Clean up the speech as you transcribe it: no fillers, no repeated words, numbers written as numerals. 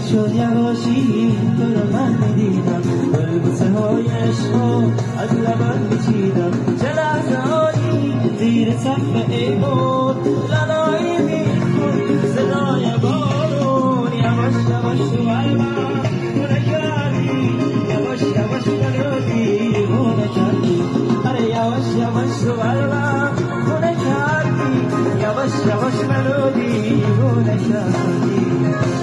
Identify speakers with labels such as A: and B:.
A: شد یواشی تو رو من میدیدم بلبوسه های عشقا از لبن میچیدم چه لحظه هایی زیر سقف ایوان لالایی میخوند صدای بارون یواش یواش تو قلبم خونه کردی یواش یواش منو دیوونه کردی آره یواش یواش تو قلبم خونه کردی یواش یواش منو دیوونه کردی